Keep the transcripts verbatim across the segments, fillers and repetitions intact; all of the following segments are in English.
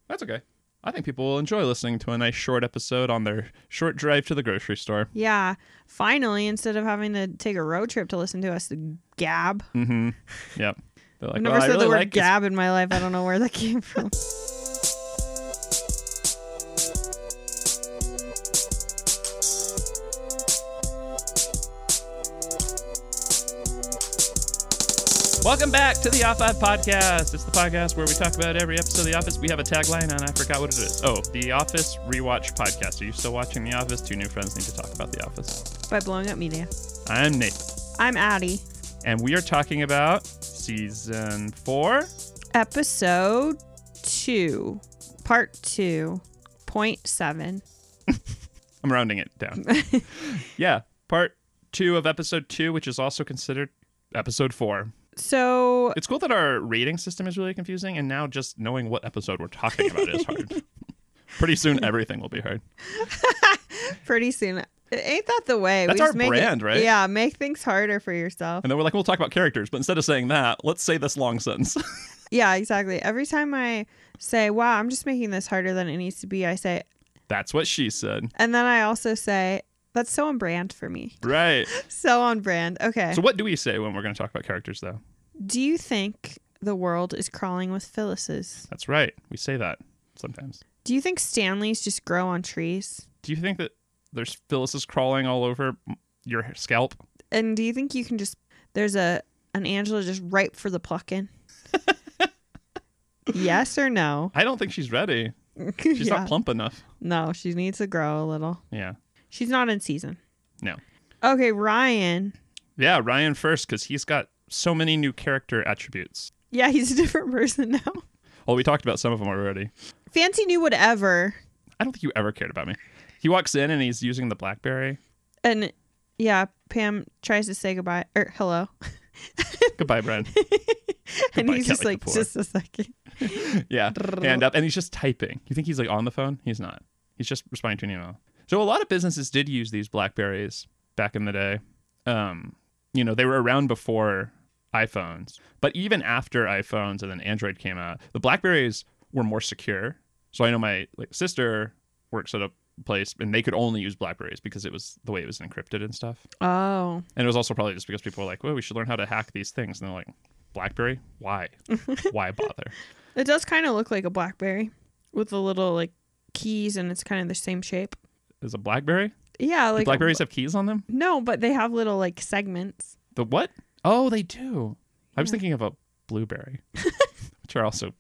That's okay. I think people will enjoy listening to a nice short episode on their short drive to the grocery store. Yeah. Finally, instead of having to take a road trip to listen to us gab. Mm-hmm. Yep. They're like, I've never well, said I really the word like gab in my life. I don't know where that came from. Welcome back to the Off Five Podcast. It's the podcast where we talk about every episode of The Office. We have a tagline, and I forgot what it is. Oh, The Office Rewatch Podcast. Are you still watching The Office? Two new friends need to talk about The Office. By Blowing Up Media. I'm Nathan. I'm Addie. And we are talking about season four. Episode two. Part two. Point seven. I'm rounding it down. Yeah, part two of episode two, which is also considered episode four. So it's cool that our rating system is really confusing, and now just knowing what episode we're talking about is hard. Pretty soon, everything will be hard. Pretty soon. Ain't that the way? That's we our make brand, it, right? Yeah, make things harder for yourself. And then we're like, we'll talk about characters, but instead of saying that, let's say this long sentence. Yeah, exactly. Every time I say, wow, I'm just making this harder than it needs to be, I say, that's what she said. And then I also say, that's so on brand for me. Right. So on brand. Okay. So what do we say when we're going to talk about characters, though? Do you think the world is crawling with Phyllis's? That's right. We say that sometimes. Do you think Stanleys just grow on trees? Do you think that there's Phyllis's crawling all over your scalp? And do you think you can just, there's a an Angela just ripe for the plucking? Yes or no? I don't think she's ready. She's Yeah. not plump enough. No, she needs to grow a little. Yeah. She's not in season. No. Okay, Ryan. Yeah, Ryan first, because he's got so many new character attributes. Yeah, he's a different person now. Well, we talked about some of them already. Fancy New Whatever. I don't think you ever cared about me. He walks in and he's using the BlackBerry. And yeah, Pam tries to say goodbye or hello. Goodbye, Brian. And Goodbye, he's just Kelly like, Kapoor. just a second. Yeah, hand up. And he's just typing. You think he's like on the phone? He's not. He's just responding to an email. So a lot of businesses did use these BlackBerries back in the day. Um, you know, they were around before iPhones. But even after iPhones and then Android came out, the BlackBerries were more secure. So I know my like sister works at a place and they could only use BlackBerries because it was the way it was encrypted and stuff. Oh. And it was also probably just because people were like, well, we should learn how to hack these things. And they're like, BlackBerry? Why? Why bother? It does kind of look like a BlackBerry with the little like keys, and it's kind of the same shape. Is a BlackBerry? Yeah, like Do BlackBerries have keys on them? No, but they have little like segments. The what? Oh, they do. I was Yeah. thinking of a blueberry, which are also.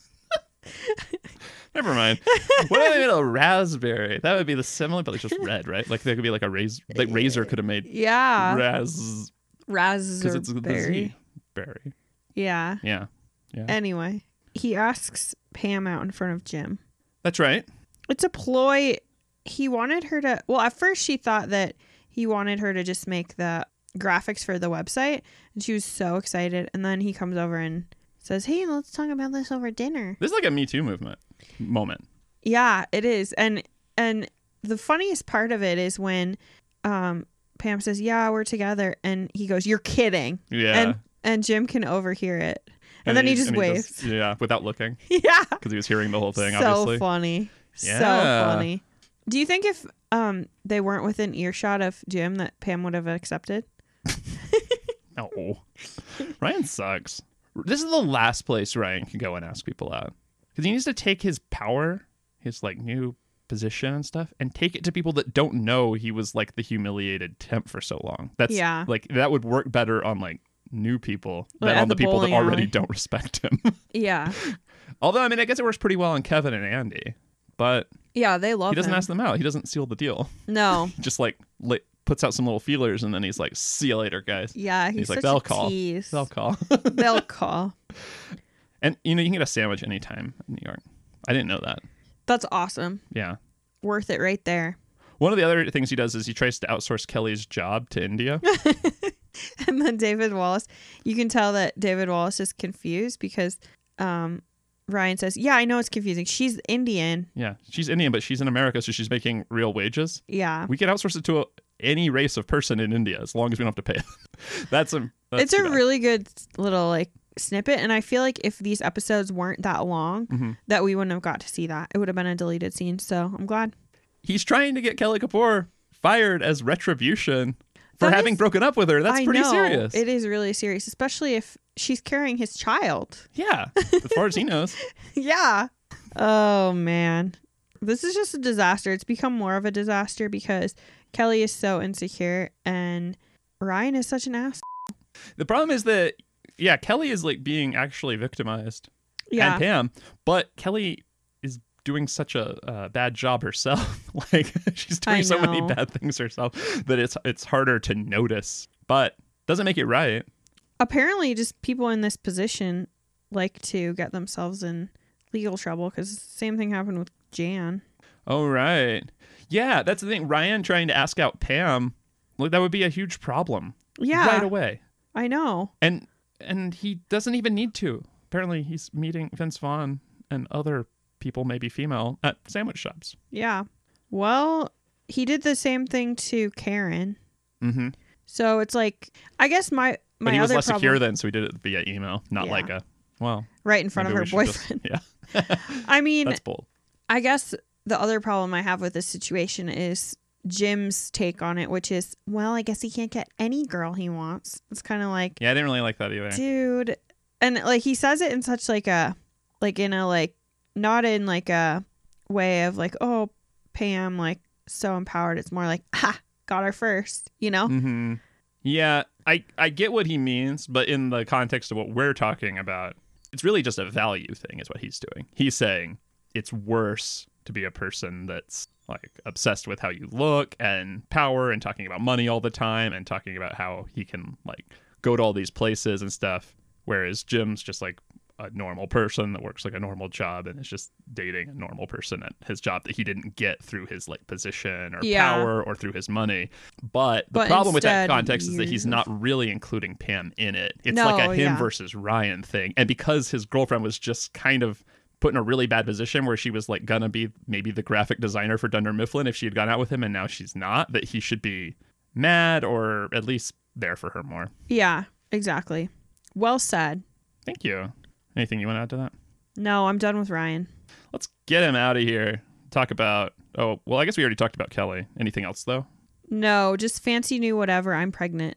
Never mind. What if they made a raspberry? That would be the similar, but like just red, right? Like there could be like a razor. Like Razor could have made Yeah. raz because it's the Raspberry. Z berry. Yeah. Yeah, yeah. Anyway, he asks Pam out in front of Jim. That's right. It's a ploy. He wanted her to, well, at first she thought that he wanted her to just make the graphics for the website, and she was so excited. And then he comes over and says, hey, let's talk about this over dinner. This is like a Me Too movement moment. Yeah, it is. And and the funniest part of it is when um, Pam says, yeah, we're together. And he goes, you're kidding. Yeah. And and Jim can overhear it. And, then he, just and waves. just- yeah, without looking, Yeah. because he was hearing the whole thing. So Obviously. funny. So Yeah. funny. Do you think if um they weren't within earshot of Jim that Pam would have accepted? No. Ryan sucks. This is the last place Ryan can go and ask people out. Because he needs to take his power, his like new position and stuff, and take it to people that don't know he was like the humiliated temp for so long. That's Yeah. like that would work better on like new people than Like at on the, the people that bowling already alley. don't respect him. Yeah. Although I mean I guess it works pretty well on Kevin and Andy. But Yeah, they love he doesn't him. ask them out. He doesn't seal the deal. No. He just like li- puts out some little feelers and then he's like, see you later, guys. Yeah, he's, He's like, such they'll a call. tease. They'll call. They'll call. And you know, you can get a sandwich anytime in New York. I didn't know that. That's awesome. Yeah. Worth it right there. One of the other things he does is he tries to outsource Kelly's job to India. And then David Wallace, you can tell that David Wallace is confused because um, Ryan says, yeah, I know it's confusing. She's Indian. Yeah. She's Indian, but she's in America, so she's making real wages. Yeah. We can outsource it to a, any race of person in India as long as we don't have to pay them. That's a. That's It's a too bad. really good little like snippet. And I feel like if these episodes weren't that long, Mm-hmm. that we wouldn't have got to see that. It would have been a deleted scene. So I'm glad. He's trying to get Kelly Kapoor fired as retribution for That having is- broken up with her. That's I pretty know, serious. It is really serious, especially if she's carrying his child. Yeah, as far as he knows. Yeah. Oh, man. This is just a disaster. It's become more of a disaster because Kelly is so insecure and Ryan is such an ass. The problem is that, yeah, Kelly is like being actually victimized. Yeah. And Pam, but Kelly is doing such a uh, bad job herself. Like she's doing I so many know. bad things herself that it's it's harder to notice, but doesn't make it right. Apparently, just people in this position like to get themselves in legal trouble because the same thing happened with Jan. Oh, right. Yeah, that's the thing. Ryan trying to ask out Pam, like, that would be a huge problem. Yeah. Right away. I know. And and he doesn't even need to. Apparently, he's meeting Vince Vaughn and other people, maybe female, at sandwich shops. Yeah. Well, he did the same thing to Karen. Mm-hmm. So it's like, I guess my, my But he was other less problem, secure then, so he did it via email, not Yeah. like a, well, right in front of maybe her we should just- boyfriend. yeah, I mean, that's bold. I guess the other problem I have with this situation is Jim's take on it, which is, well, I guess he can't get any girl he wants. It's kind of like, Yeah, I didn't really like that either. dude, and like he says it in such like a, like in a like, not in like a way of like, oh, Pam, like so empowered. It's more like, ha, got her first, you know? Mm-hmm. Yeah, I, I get what he means, but in the context of what we're talking about, it's really just a value thing is what he's doing. He's saying it's worse to be a person that's like obsessed with how you look and power and talking about money all the time and talking about how he can like go to all these places and stuff. Whereas Jim's just like a normal person that works like a normal job and is just dating a normal person at his job that he didn't get through his like position or Yeah. power or through his money. But the But problem with that instead, context is that he's years of- not really including Pam in it. It's No, like a him yeah. versus Ryan thing. And because his girlfriend was just kind of put in a really bad position where she was like gonna be maybe the graphic designer for Dunder Mifflin if she had gone out with him and now she's not, that he should be mad or at least there for her more. Yeah, exactly. Well said. Thank you. Anything you want to add to that? No, I'm done with Ryan. Let's get him out of here. Talk about, oh, well, I guess we already talked about Kelly. Anything else, though? No, just fancy new whatever. I'm pregnant.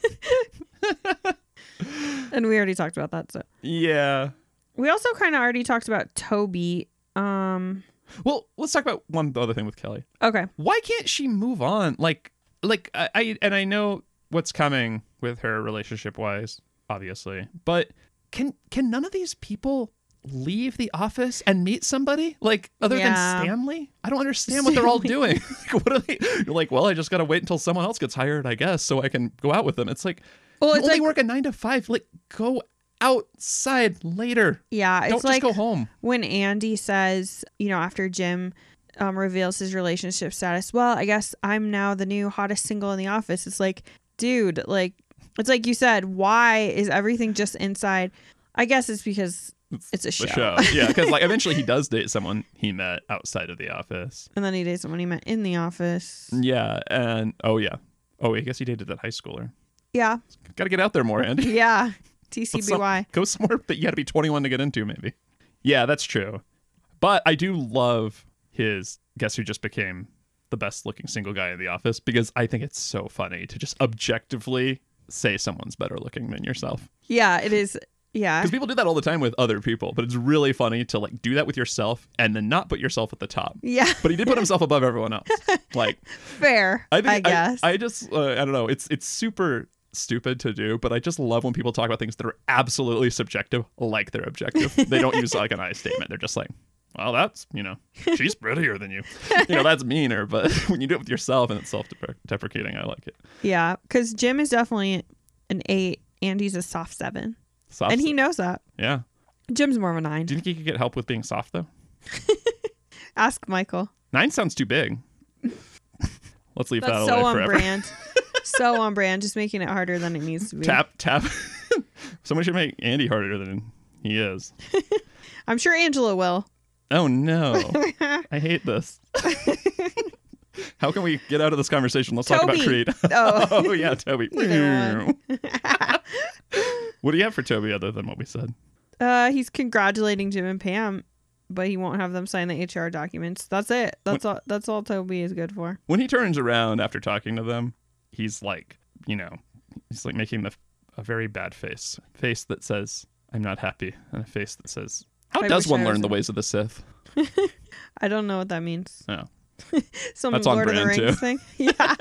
And we already talked about that. So Yeah. we also kind of already talked about Toby. Um. Well, let's talk about one other thing with Kelly. Okay. Why can't she move on? Like, like I, I and I know what's coming with her relationship-wise, obviously, but can can none of these people leave the office and meet somebody like other Yeah. than Stanley? I don't understand what they're all doing. Like, what are they? You're like, well, I just gotta wait until someone else gets hired, I guess, so I can go out with them. It's like, Well, you it's only like work a nine to five. Like, go outside later. yeah, Don't it's just like go home. when Andy says, you know, after Jim um, reveals his relationship status. Well, I guess I'm now the new hottest single in the office. It's like, dude, like it's like you said. Why is everything just inside? I guess it's because it's a The show. show, yeah, because like eventually he does date someone he met outside of the office. And then he dates someone he met in the office. Yeah, and oh yeah, oh I guess he dated that high schooler. Yeah. Got to get out there more, Andy. Yeah. T C B Y. Go somewhere that you got to be twenty-one to get into, maybe. Yeah, that's true. But I do love his guess who just became the best looking single guy in the office, because I think it's so funny to just objectively say someone's better looking than yourself. Yeah, it is. Yeah. Because people do that all the time with other people, but it's really funny to like do that with yourself and then not put yourself at the top. Yeah. But he did put himself above everyone else. Like, Fair. I, think, I guess. I, I just, uh, I don't know. It's it's super stupid to do, but I just love when people talk about things that are absolutely subjective, like they're objective. They don't use like an I statement. They're just like, well, that's, you know, she's prettier than you. You know, that's meaner. But when you do it with yourself and it's self-deprecating, I like it. Yeah. Because Jim is definitely an eight. Andy's a soft seven. Soft, And he knows that. yeah. Jim's more of a nine. Do you think he could get help with being soft though? Ask Michael. Nine sounds too big. Let's leave That's that so away on forever. brand. So on brand, just making it harder than it needs to be. Tap, tap. Someone should make Andy harder than he is. I'm sure Angela will. Oh no. I hate this. How can we get out of this conversation? Let's talk about Toby. Creed. Oh. Oh yeah, Toby. Either one. What do you have for Toby other than what we said? Uh, he's congratulating Jim and Pam, but he won't have them sign the H R documents. That's it. That's when, all. That's all Toby is good for. When he turns around after talking to them, he's like, you know, he's like making the a very bad face, face that says, "I'm not happy," and a face that says, "How I does one learn the ways of the Sith?" I don't know what that means. No, some That's Lord on of the brand Rings too. thing. Yeah,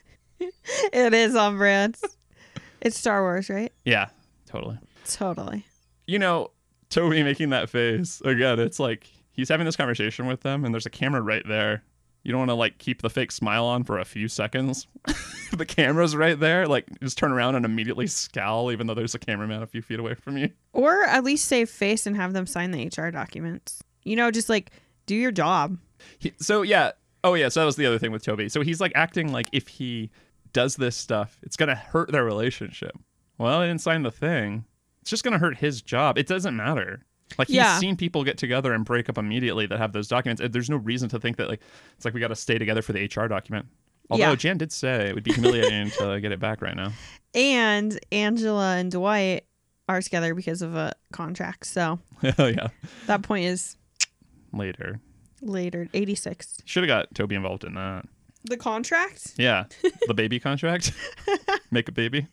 it is on brand. It's Star Wars, right? Yeah, totally. Totally. You know, Toby making that face again. It's like he's having this conversation with them, and there's a camera right there. You don't want to like keep the fake smile on for a few seconds. The camera's right there. Like just turn around and immediately scowl, even though there's a cameraman a few feet away from you. Or at least save face and have them sign the H R documents. You know, just like do your job. He, so yeah. Oh yeah. So that was the other thing with Toby. So he's like acting like if he does this stuff, it's gonna hurt their relationship. Well, he didn't sign the thing. It's just gonna hurt his job. It doesn't matter. Like he's yeah. seen people get together and break up immediately that have those documents. There's no reason to think that like it's like we got to stay together for the H R document. Although yeah. Jan did say it would be humiliating to get it back right now. And Angela and Dwight are together because of a contract. So Oh yeah. that point is Later. later. eighty-six. Should have got Toby involved in that. The contract? Yeah. The baby contract. Make a baby.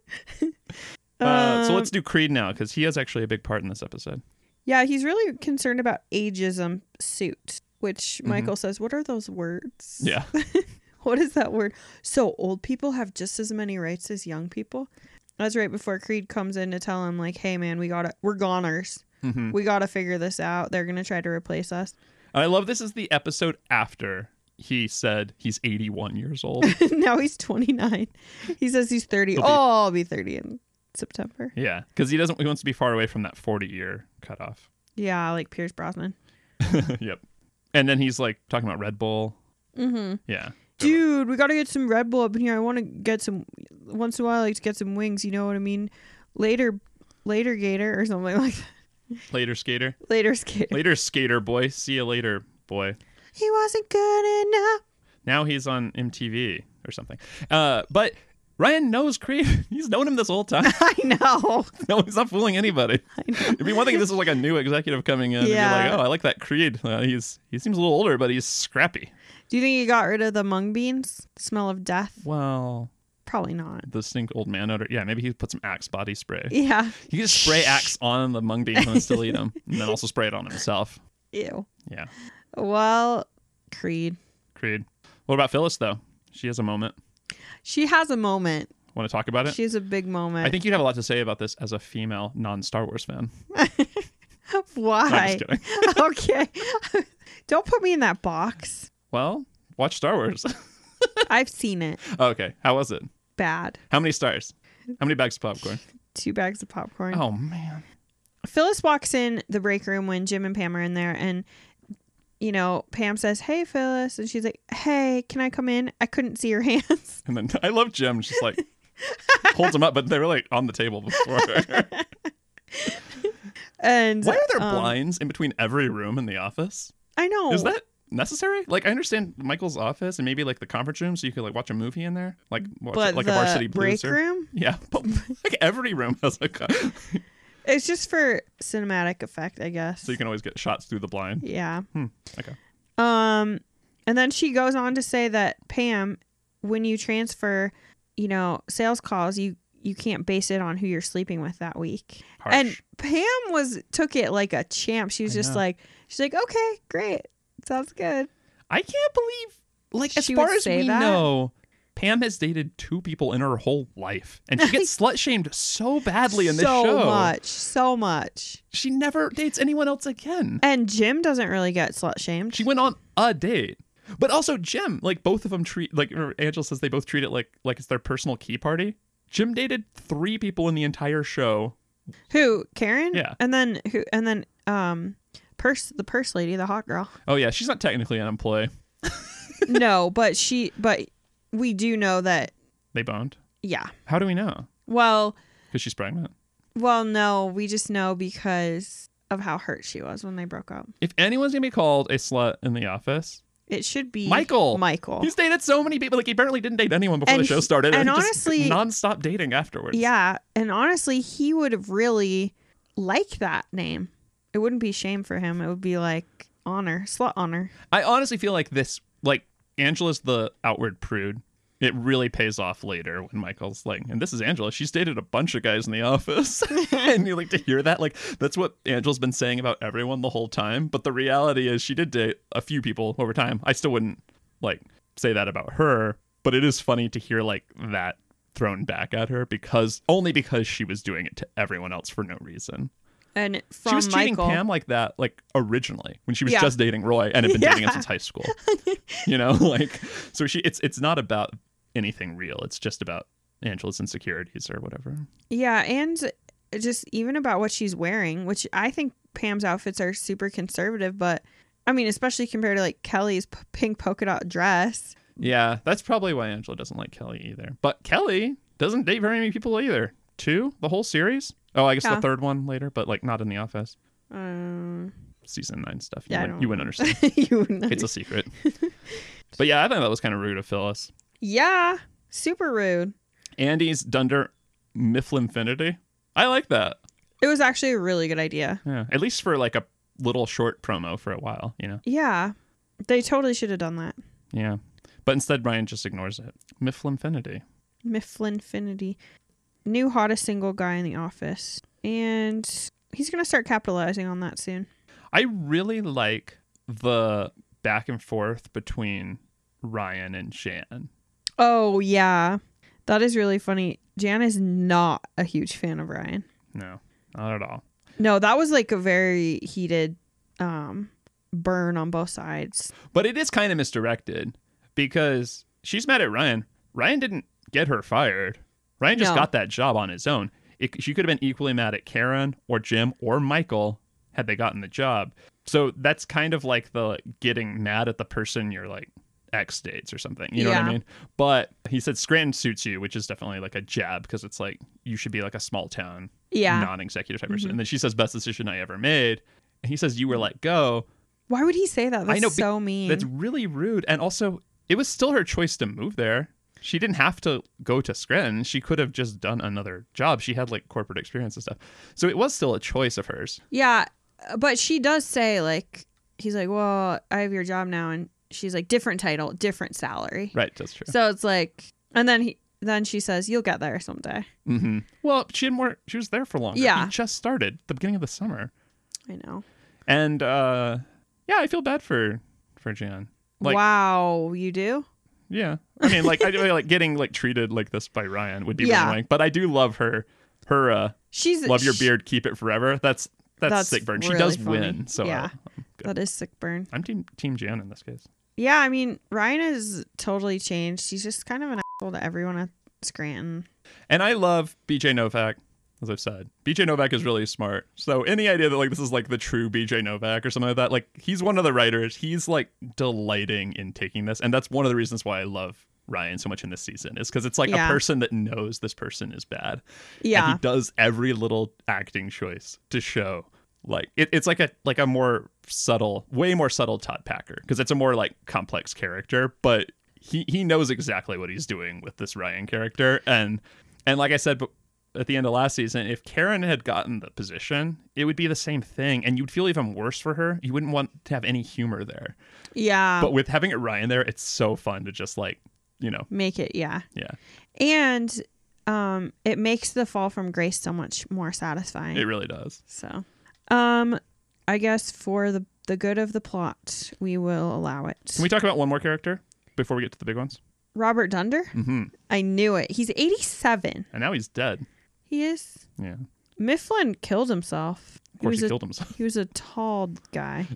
Uh, so let's do Creed now because he has actually a big part in this episode. Yeah, he's really concerned about ageism suit, which Mhm. Michael says, what are those words? Yeah. What is that word? So old people have just as many rights as young people? That's right before Creed comes in to tell him, like, hey, man, we gotta, we're goners. Mm-hmm. We gotta figure this out. They're gonna try to replace us. I love this is the episode after he said he's eighty-one years old. Now he's twenty-nine. He says he's thirty. He'll be- Oh, I'll be thirty in September. Yeah, because he doesn't. He wants to be far away from that forty-year cutoff. Yeah, like Pierce Brosnan. Yep. And then he's like talking about Red Bull. Mm-hmm. Yeah. Dude, we gotta get some Red Bull up in here. I want to get some. Once in a while, I like to get some wings. You know what I mean? Later, later, Gator or something like that. Later, skater. Later, Skater. Later, skater boy. See you later, boy. He wasn't good enough. Now he's on M T V or something. Uh, but Ryan knows Creed. He's known him this whole time. I know. No, he's not fooling anybody. I know. It'd be one thing if this was like a new executive coming in Yeah. and be like, "Oh, I like that Creed. Uh, he's he seems a little older, but he's scrappy." Do you think he got rid of the mung beans? Smell of death? Well, Probably not. the stink old man odor. Yeah, maybe he put some Axe body spray. Yeah. He could just spray Axe on the mung beans and still eat them, and then also spray it on himself. Ew. Yeah, Well, Creed. Creed. What about Phyllis though? She has a moment. She has a moment. Want to talk about it? She has a big moment. I think you'd have a lot to say about this as a female non-Star Wars fan. Why? No, I'm just kidding. Okay. Don't put me in that box. Well, watch Star Wars. I've seen it. Okay, how was it? Bad. How many stars? How many bags of popcorn? Two bags of popcorn. Oh man. Phyllis walks in the break room when Jim and Pam are in there, and you know, Pam says, "Hey, Phyllis," and she's like, "Hey, can I come in? I couldn't see your hands." And then I love Jim. She's like holds them up, but they were like on the table before. And Why are there um, blinds in between every room in the office? I know. Is that necessary? Like, I understand Michael's office and maybe like the conference room, so you could like watch a movie in there, like watch but like the a Varsity Blues. break or- room? Yeah, but like every room has a co- It's just for cinematic effect, I guess. so you can always get shots through the blind. Yeah. Hmm, okay. Um, and then she goes on to say that Pam, when you transfer, you know, sales calls, you you can't base it on who you're sleeping with that week. Harsh. And Pam was took it like a champ. She was I just know. like, she's like, okay, great, sounds good. I can't believe, like, as She far would as say we that? know, Pam has dated two people in her whole life, and she gets slut shamed so badly in this so show. much, so much. She never dates anyone else again. And Jim doesn't really get slut shamed. She went on a date. But also Jim, like both of them treat like or Angela says they both treat it like like it's their personal key party. Jim dated three people in the entire show. Who? Karen? Yeah. And then who? And then um, purse the purse lady, the hot girl. Oh yeah, she's not technically an employee. No, but she. But we do know that. They boned. Yeah. How do we know? Well. Because she's pregnant. Well, no, we just know because of how hurt she was when they broke up. If anyone's gonna be called a slut in the office, It should be Michael. Michael. He's dated so many people. Like, he apparently didn't date anyone before And the show he- started. and he honestly- just nonstop dating afterwards. Yeah, and honestly, he would have really liked that name. It wouldn't be shame for him. It would be like honor, slut honor. I honestly feel like this, like, Angela's the outward prude. It really pays off later when Michael's like, and this is Angela. She's dated a bunch of guys in the office. And you like to hear that. Like, that's what Angela's been saying about everyone the whole time. But the reality is she did date a few people over time. I still wouldn't, like, say that about her. But it is funny to hear, like, that thrown back at her because only because she was doing it to everyone else for no reason. And from She was cheating Michael, Pam like that, like, originally when she was Yeah. just dating Roy and had been Yeah. dating him since high school. You know, like, so she it's it's not about anything real. It's just about Angela's insecurities or whatever. yeah, and just even about what she's wearing, which I think Pam's outfits are super conservative, but I mean, especially compared to like Kelly's p- pink polka dot dress. Yeah, that's probably why Angela doesn't like Kelly either. But Kelly doesn't date very many people either. Two, the whole series. Oh, I guess Yeah. the third one later, but like not in the office. Um, Season nine stuff. You, yeah, I wouldn't, don't you wouldn't understand. you wouldn't It's a secret. But yeah, I think that was kind of rude of Phyllis. Yeah, super rude. Andy's Dunder Mifflinfinity. I like that. It was actually a really good idea. Yeah, at least for like a little short promo for a while, you know. Yeah, they totally should have done that. Yeah, but instead Ryan just ignores it. Mifflinfinity. Mifflinfinity. New hottest single guy in the office. And he's going to start capitalizing on that soon. I really like the back and forth between Ryan and Jan. Oh, yeah. That is really funny. Jan is not a huge fan of Ryan. No, not at all. No, that was like a very heated um, burn on both sides. But it is kind of misdirected because she's mad at Ryan. Ryan didn't get her fired. Ryan just No. got that job on his own. It, she could have been equally mad at Karen or Jim or Michael had they gotten the job. So that's kind of like the getting mad at the person you're like ex dates or something. You know what I Yeah. mean? But he said Scranton suits you, which is definitely like a jab because it's like you should be like a small town Yeah. non-executive type person. And then she says best decision I ever made. And he says you were let go. Why would he say that? That's I know, be- so mean. That's really rude. And also, it was still her choice to move there. She didn't have to go to Scranton. She could have just done another job. She had like corporate experience and stuff. So it was still a choice of hers. Yeah, but she does say, like, he's like, well, I have your job now. And she's like, different title, different salary. Right, that's true. So it's like, and then he, then she says, you'll get there someday. Mm-hmm. Well, she had more. She was there for longer. Yeah. He just started at the beginning of the summer. I know. And uh, yeah, I feel bad for for Jan. Like, wow, you do? yeah. I mean, like, I like getting like treated like this by Ryan would be Yeah. annoying. But I do love her. Her uh, She's love your sh- beard, keep it forever. That's that's, That's sick burn. She really does funny. win. So Yeah. uh, I'm good. That is sick burn. I'm team team Jan in this case. Yeah, I mean, Ryan has totally changed. He's just kind of an asshole to everyone at Scranton. And I love B J Novak, as I've said. B J Novak is really smart. So any idea that like this is like the true B J Novak or something like that, like he's one of the writers. He's like delighting in taking this. And that's one of the reasons why I love Ryan so much in this season is because it's like Yeah. a person that knows this person is bad. Yeah. And he does every little acting choice to show like it, it's like a like a more subtle, way more subtle Todd Packer because it's a more like complex character, but he he knows exactly what he's doing with this Ryan character. And and like I said but at the end of last season, if Karen had gotten the position, it would be the same thing and you'd feel even worse for her. You wouldn't want to have any humor there. Yeah. But with having it Ryan there, it's so fun to just like, you know, Make it, yeah. yeah. And um, it makes the fall from grace so much more satisfying. It really does. So, um, I guess for the the good of the plot, we will allow it. Can we talk about one more character before we get to the big ones? Robert Dunder? Mm-hmm. I knew it. He's eighty-seven. And now he's dead. He is. Yeah. Mifflin killed himself. Of course, was he a, killed himself. He was a tall guy.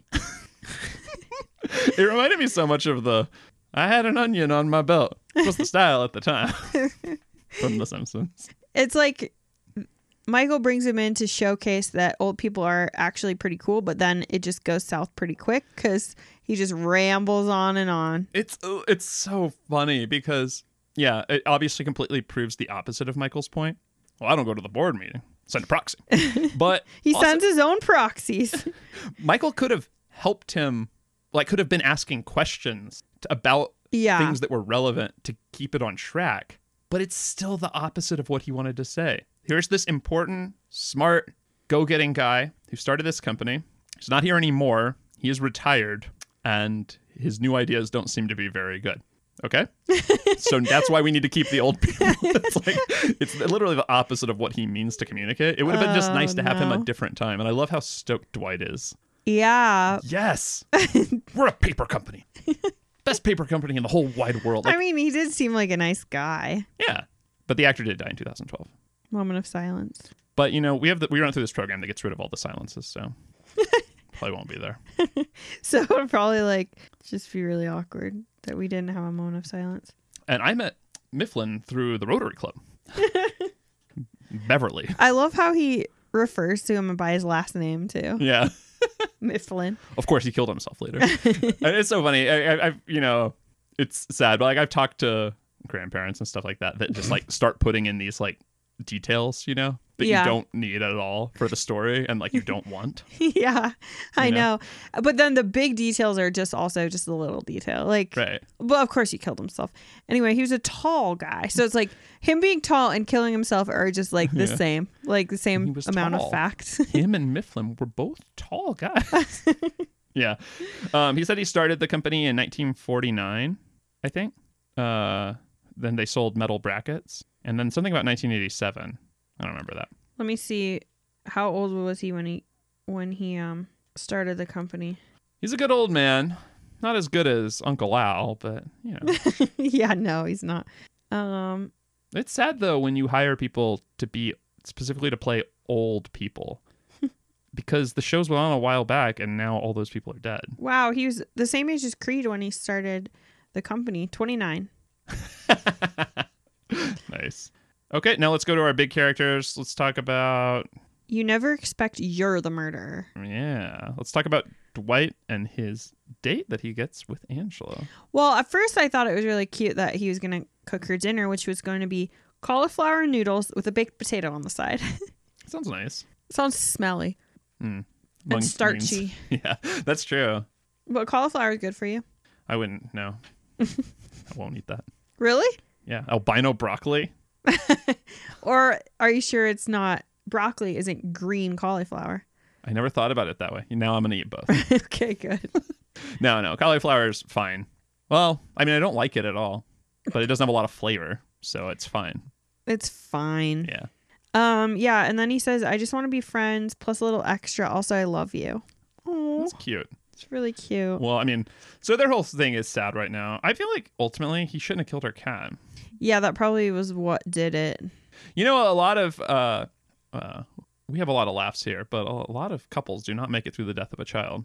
It reminded me so much of the I had an onion on my belt. It was the style at the time from The Simpsons. It's like Michael brings him in to showcase that old people are actually pretty cool, but then it just goes south pretty quick because he just rambles on and on. It's uh, it's so funny because, yeah, it obviously completely proves the opposite of Michael's point. Well, I don't go to the board meeting. Send a proxy. But He also, sends his own proxies. Michael could have helped him like could have been asking questions to, about Yeah. things that were relevant to keep it on track. But it's still the opposite of what he wanted to say. Here's this important, smart, go-getting guy who started this company. He's not here anymore. He is retired, and his new ideas don't seem to be very good. Okay? So that's why we need to keep the old people. It's like it's literally the opposite of what he means to communicate. It would have been just Oh, nice to have him a no. different time. And I love how stoked Dwight is. Yeah. Yes. We're a paper company. Best paper company in the whole wide world. Like, I mean, he did seem like a nice guy. yeah. But the actor did die in two thousand twelve. Moment of silence. But, you know, we have the, we run through this program that gets rid of all the silences, so probably won't be there. So it would probably like just be really awkward that we didn't have a moment of silence. And I met Mifflin through the Rotary Club. Beverly. I love how he refers to him by his last name too. Yeah. Mifflin. Of course, he killed himself later. And it's so funny. I, I, I've, you know, it's sad, but like I've talked to grandparents and stuff like that that just like start putting in these like details, you know, that Yeah. you don't need at all for the story and like you don't want. Yeah, I You know? know. But then the big details are just also just a little detail. Like, Right. well, of course he killed himself. Anyway, he was a tall guy. So it's like him being tall and killing himself are just like the Yeah. same, like the He same was amount tall. of facts. Him and Mifflin were both tall guys. Yeah. Um, he said he started the company in nineteen forty-nine, I think. Uh, then they sold metal brackets. And then something about nineteen eighty-seven. I don't remember that. Let me see. How old was he when he when he um started the company? He's a good old man. Not as good as Uncle Al, but, you know. Yeah, no, he's not. Um, It's sad, though, when you hire people to be specifically to play old people. Because the shows went on a while back, and now all those people are dead. wow, he was the same age as Creed when he started the company, twenty-nine. Nice. Okay, now let's go to our big characters. Let's talk about, You never expect you're the murderer. yeah, let's talk about Dwight and his date that he gets with Angela. Well, at first I thought it was really cute that he was going to cook her dinner, which was going to be cauliflower noodles with a baked potato on the side. Sounds nice. Sounds smelly Hmm. and Among starchy. beans. Yeah, that's true. But cauliflower is good for you. I wouldn't, no. I won't eat that. Really? Yeah, albino broccoli. Or are you sure it's not broccoli isn't green cauliflower? I never thought about it that way. Now I'm going to eat both. Okay, good. No, no, cauliflower is fine. Well, I mean, I don't like it at all, but it doesn't have a lot of flavor, so it's fine. It's fine. Yeah. Um, yeah, and then he says, I just want to be friends, plus a little extra. Also, I love you. Oh, That's cute. it's really cute. Well, I mean, so their whole thing is sad right now. I feel like ultimately he shouldn't have killed her cat. Yeah, that probably was what did it. You know, a lot of, uh, uh, we have a lot of laughs here, but a lot of couples do not make it through the death of a child.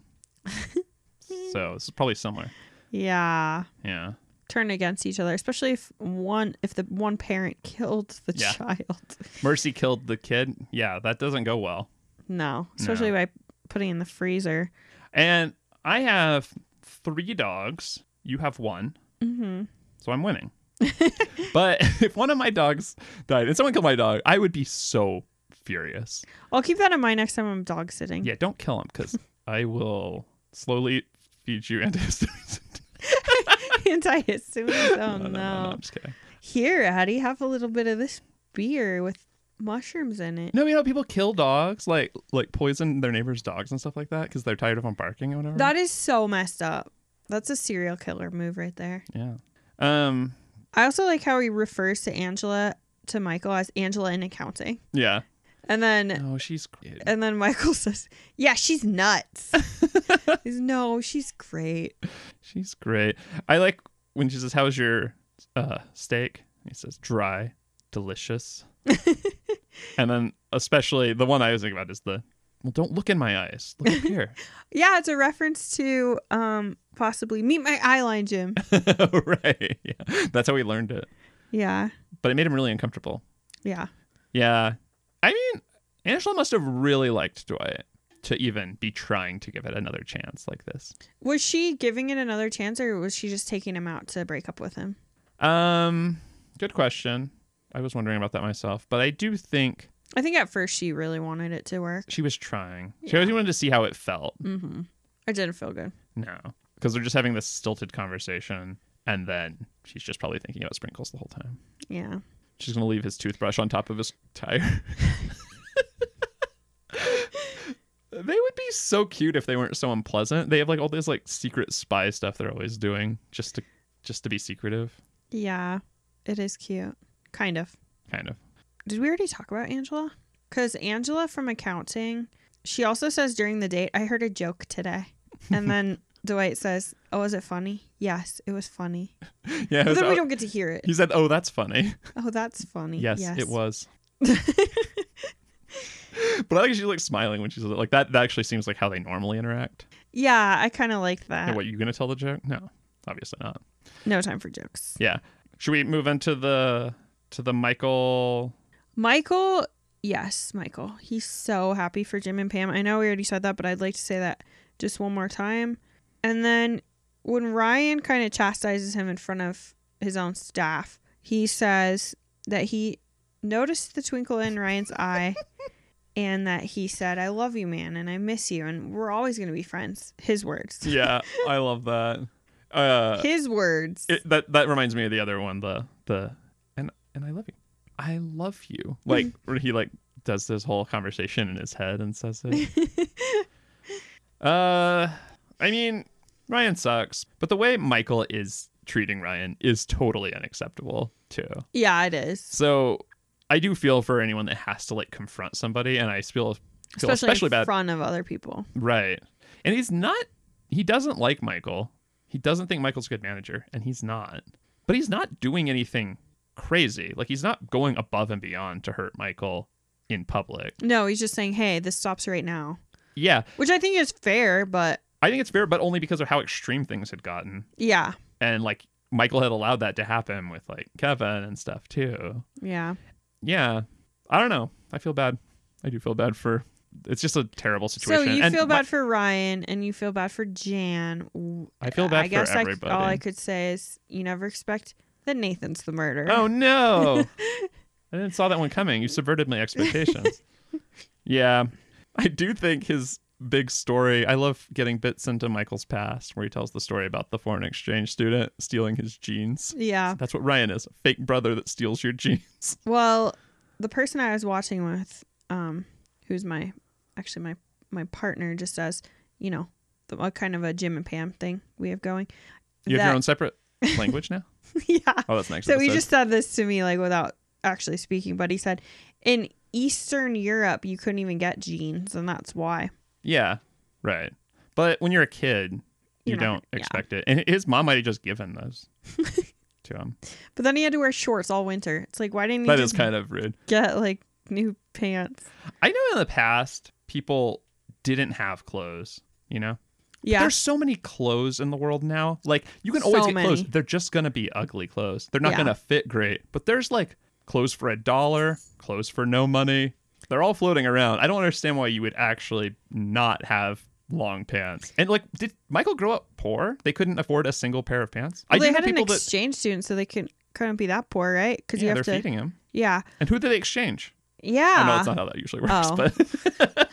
So this is probably similar. Yeah. Yeah. Turn against each other, especially if one if the one parent killed the Yeah. child. Mercy killed the kid. Yeah, that doesn't go well. No, especially by putting in the freezer. And I have three dogs. You have one. Mm-hmm. So I'm winning. But if one of my dogs died and someone killed my dog, I would be so furious. I'll keep that in mind next time I'm dog sitting. Yeah, don't kill him because I will slowly feed you antihistamines. Antihistamines. Oh no, no, no, no, no, I'm just kidding. Here, Addie, have a little bit of this beer with mushrooms in it. No, you know, people kill dogs, like like poison their neighbors' dogs and stuff like that because they're tired of them barking or whatever. That is so messed up. That's a serial killer move right there. Yeah. Um. I also like how he refers to Angela to Michael as Angela in accounting. Yeah. And then No, she's great. and then Michael says, "Yeah, she's nuts." He's, no, she's great. She's great. I like when she says, "How's your uh, steak?" He says, "Dry, delicious." And then, especially the one I was thinking about is the, "Well, don't look in my eyes. Look up here." Yeah, it's a reference to um possibly Meet My Eyeline Jim. Right. Yeah. That's how we learned it. Yeah. But it made him really uncomfortable. Yeah. Yeah. I mean, Angela must have really liked Dwight to even be trying to give it another chance like this. Was she giving it another chance or was she just taking him out to break up with him? Um, good question. I was wondering about that myself, but I do think I think at first she really wanted it to work. she was trying. She Yeah. always wanted to see how it felt. Mm-hmm. It didn't feel good. No. because they're just having this stilted conversation, and then she's just probably thinking about Sprinkles the whole time. Yeah. She's gonna leave his toothbrush on top of his tire. They would be so cute if they weren't so unpleasant. They have like all this like secret spy stuff they're always doing just to just to be secretive. Yeah, it is cute. Kind of. Kind of. Did we already talk about Angela? Because Angela from accounting, she also says during the date, I heard a joke today. And then Dwight says, oh, was it funny? Yes, it was funny. Yeah, But was, then we oh, don't get to hear it. he said, "Oh, that's funny." Oh, that's funny. Yes, Yes, it was. But I think she's like smiling when she says it. Like that. That actually seems like how they normally interact. Yeah, I kind of like that. And what, you gonna tell the joke? No, obviously not. No time for jokes. Yeah. Should we move into the to the Michael? Michael, yes, Michael. He's so happy for Jim and Pam. I know we already said that, but I'd like to say that just one more time. And then when Ryan kind of chastises him in front of his own staff, he says that he noticed the twinkle in Ryan's eye and that he said, I love you, man, and I miss you, and we're always going to be friends. His words. Yeah, I love that. Uh, His words. it, that that reminds me of the other one. The the and and I love you. I love you. Like where he like does this whole conversation in his head and says it. uh, I mean, Ryan sucks, but the way Michael is treating Ryan is totally unacceptable too. Yeah, it is. So I do feel for anyone that has to like confront somebody, and I feel feel Especially, especially in bad. front of other people. Right. And he's not, he doesn't like Michael. He doesn't think Michael's a good manager, and he's not. But he's not doing anything crazy. Like, he's not going above and beyond to hurt Michael in public. No, he's just saying, hey, this stops right now. Yeah. Which I think is fair, but I think it's fair, but only because of how extreme things had gotten. yeah. And, like, Michael had allowed that to happen with, like, Kevin and stuff, too. Yeah. Yeah. I don't know. I feel bad. I do feel bad for... It's just a terrible situation. So you and feel bad my, for Ryan and you feel bad for Jan. I feel bad I guess for I, everybody. all I could say is you never expect that Nathan's the murderer. Oh, no. I didn't saw that one coming. You subverted my expectations. Yeah. I do think his big story, I love getting bits into Michael's past where he tells the story about the foreign exchange student stealing his jeans. Yeah. That's what Ryan is, a fake brother that steals your jeans. Well, the person I was watching with, um, who's my, actually my, my partner just does, you know, the what kind of a Jim and Pam thing we have going. You have That- your own separate language now? Yeah. Oh, that's next So he episode. just said this to me like without actually speaking, but he said in Eastern Europe you couldn't even get jeans, and that's why. Yeah, right. But when you're a kid, you You're not- don't yeah. expect it. And his mom might have just given those to him. But then he had to wear shorts all winter. It's like, why didn't he That just is kind of rude. get like new pants? I know in the past, people didn't have clothes, you know? Yeah. There's so many clothes in the world now. Like, you can always So get clothes. many. They're just going to be ugly clothes. They're not Yeah. going to fit great. But there's like clothes for a dollar, clothes for no money. They're all floating around. I don't understand why you would actually not have long pants. And like, did Michael grow up poor? They couldn't afford a single pair of pants? Well, I they do know had an people that exchange student, so they couldn't couldn't be that poor, right? Because yeah, you they're have to. feeding him. Yeah. And who did they exchange? Yeah. I know that's not how that usually works, Oh. but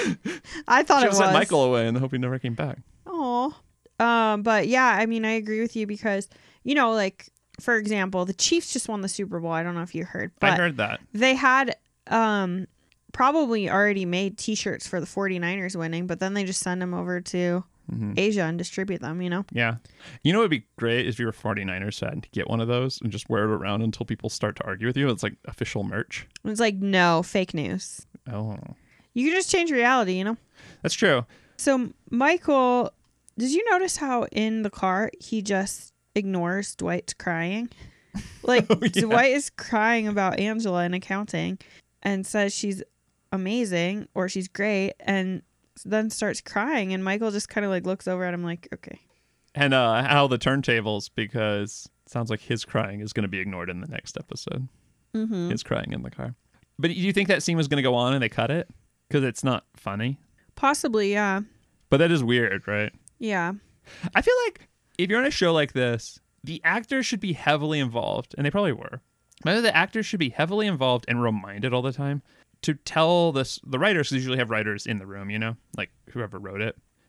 I thought she it was. sent Michael away in the hope he never came back. Oh. Um. But yeah, I mean, I agree with you because you know, like for example, the Chiefs just won the Super Bowl. I don't know if you heard, but I heard that. they had um probably already made T-shirts for the 49ers winning, but then they just send them over to Mm-hmm. Asia and distribute them. You know. Yeah. You know what would be great if you were a 49ers fan to get one of those and just wear it around until people start to argue with you. It's like official merch. It's like no fake news. Oh, You can just change reality. You know. that's true. So Michael, did you notice how in the car he just ignores Dwight crying? Like Oh, yeah. Dwight is crying about Angela in accounting and says she's amazing or she's great and then starts crying and Michael just kind of like looks over at him like, okay. And uh, how the turntables, because it sounds like his crying is going to be ignored in the next episode. Mm-hmm. His crying in the car. But do you think that scene was going to go on and they cut it? Because it's not funny. Possibly, yeah. But that is weird, right? Yeah. I feel like if you're on a show like this, the actors should be heavily involved, and they probably were. Maybe the actors should be heavily involved and reminded all the time to tell this. The writers usually have writers in the room, you know, like whoever wrote it,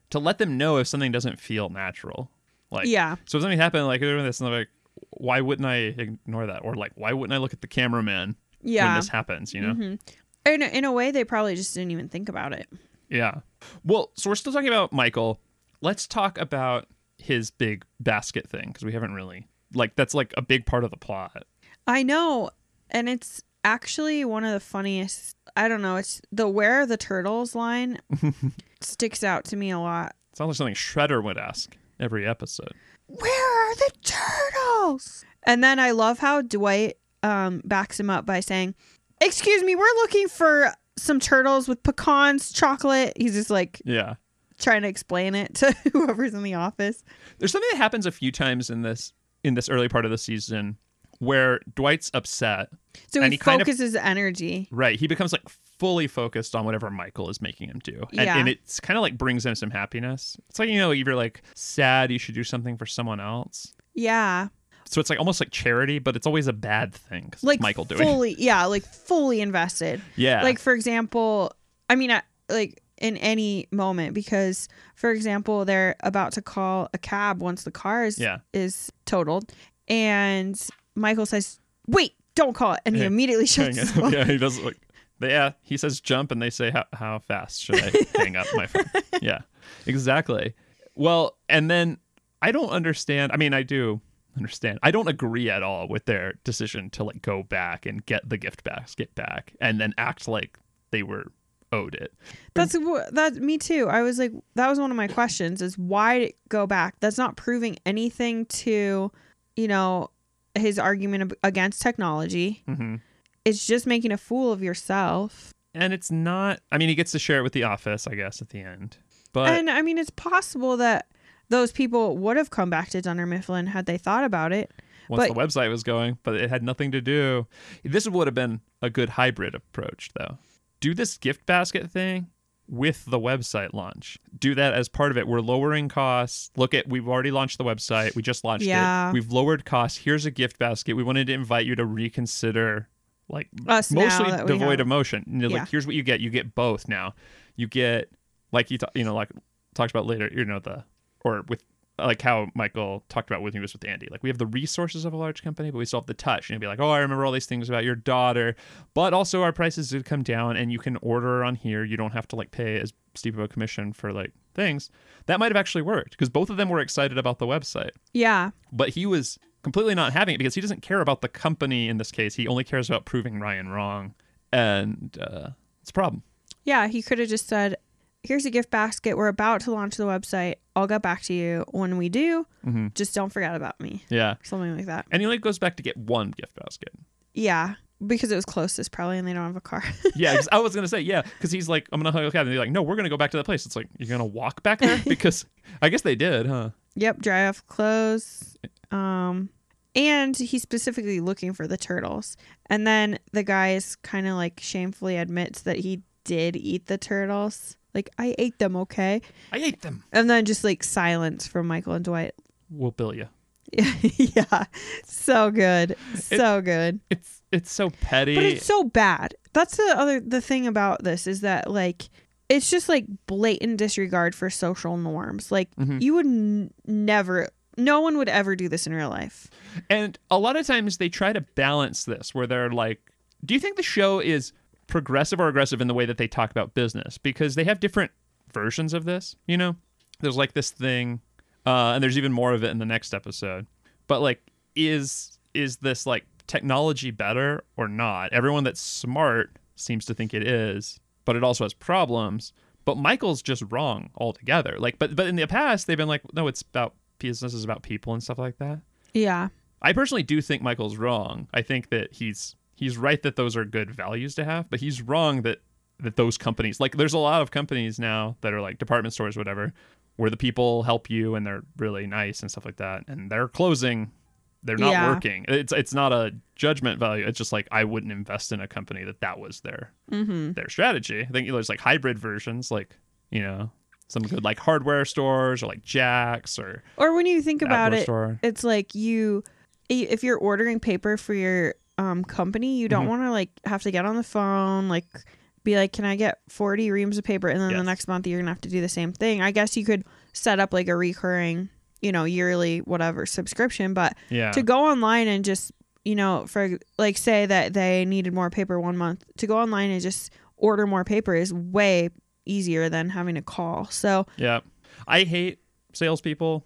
to let them know if something doesn't feel natural. Like, yeah. So if something happened, like, they're doing this, and they're like, why wouldn't I ignore that? Or like, why wouldn't I look at the cameraman yeah. when this happens, you know? Mm-hmm. In, a, in a way, they probably just didn't even think about it. Yeah. Well, so we're still talking about Michael. Let's talk about his big basket thing, because we haven't really, like, that's like a big part of the plot. I know. And it's actually one of the funniest, I don't know, it's the "where are the turtles" line sticks out to me a lot. Sounds like something Shredder would ask every episode. Where are the turtles? And then I love how Dwight um, backs him up by saying, excuse me, we're looking for some turtles with pecans, chocolate. He's just like, yeah, trying to explain it to whoever's in the office. There's something that happens a few times in this in this early part of the season where Dwight's upset. So and he, he kind of, focuses energy. Right. He becomes like fully focused on whatever Michael is making him do. And, Yeah. and it's kind of like brings him some happiness. It's like, you know, if you're like sad, you should do something for someone else. Yeah. So it's like almost like charity, but it's always a bad thing because Like it's Michael doing fully, yeah, like fully invested. Yeah. Like, for example, I mean, I, like in any moment, because, for example, they're about to call a cab once the car is, Yeah. is totaled. And Michael says, wait, don't call it. And he Hey, immediately shuts his phone. Yeah, he does like, they, yeah, he says jump and they say, how, how fast should I hang up my phone? Yeah, exactly. Well, and then I don't understand. I mean, I do understand. I don't agree at all with their decision to like go back and get the gift basket back and then act like they were owed it. That's wh- that. Me too. I was like, that was one of my questions: is why go back? That's not proving anything to, you know, his argument ab- against technology. Mm-hmm. It's just making a fool of yourself. And it's not. I mean, he gets to share it with the office, I guess, at the end. But And I mean, it's possible that those people would have come back to Dunder Mifflin had they thought about it. once but, the website was going, but it had nothing to do. This would have been a good hybrid approach, though. Do this gift basket thing with the website launch. Do that as part of it. We're lowering costs. Look at, we've already launched the website. We just launched Yeah. it. We've lowered costs. Here's a gift basket. We wanted to invite you to reconsider, like, Us now mostly that we devoid have- of motion. You know, Yeah. Like, here's what you get. You get both now. You get, like, you, th- you know, like talked about later, you know, the, or with, like how Michael talked about when he was with Andy. Like, we have the resources of a large company, but we still have the touch. And you'd be like, oh, I remember all these things about your daughter. But also our prices did come down and you can order on here. You don't have to like pay as steep of a commission for like things. That might have actually worked because both of them were excited about the website. Yeah. But he was completely not having it because he doesn't care about the company in this case. He only cares about proving Ryan wrong. And uh, it's a problem. Yeah. He could have just said, here's a gift basket. We're about to launch the website. I'll get back to you when we do. Mm-hmm. Just don't forget about me. Yeah. Something like that. And he like goes back to get one gift basket. Yeah. Because it was closest probably and they don't have a car. Yeah, 'cause I was going to say, yeah, because he's like, I'm going to hug a cab. And they're like, no, we're going to go back to that place. It's like, you're going to walk back there? Because I guess they did, huh? Yep. Dry off clothes. Um, and he's specifically looking for the turtles. And then the guy is kind of like shamefully admits that he did eat the turtles. Like, I ate them, okay? I ate them. And then just like silence from Michael and Dwight. We'll bill you. Yeah. So good. So good. It's it's so petty. But it's so bad. That's the other the thing about this is that like it's just like blatant disregard for social norms. Like Mhm. you would n- never no one would ever do this in real life. And a lot of times they try to balance this where they're like, do you think the show is progressive or aggressive in the way that they talk about business? Because they have different versions of this, you know? There's like this thing, uh, and there's even more of it in the next episode. But like, is is this like technology better or not? Everyone that's smart seems to think it is, but it also has problems. But Michael's just wrong altogether. Like, but but in the past they've been like, no, it's about business, is about people and stuff like that. Yeah. I personally do think Michael's wrong. I think that he's he's right that those are good values to have, but he's wrong that that those companies, like there's a lot of companies now that are like department stores, whatever, where the people help you and they're really nice and stuff like that, and they're closing, they're not Yeah. working. It's it's not a judgment value. It's just like I wouldn't invest in a company that that was their Mm-hmm. their strategy. I think there's like hybrid versions, like, you know, some good like hardware stores or like Jack's or Or when you think about outdoor it, store. it's like you if you're ordering paper for your um company, you don't Mhm. want to like have to get on the phone, like be like, can I get forty reams of paper? And then Yes. the next month you're going to have to do the same thing. I guess you could set up like a recurring, you know, yearly, whatever subscription. But Yeah. to go online and just, you know, for like say that they needed more paper one month, to go online and just order more paper is way easier than having to call. So Yeah. I hate salespeople.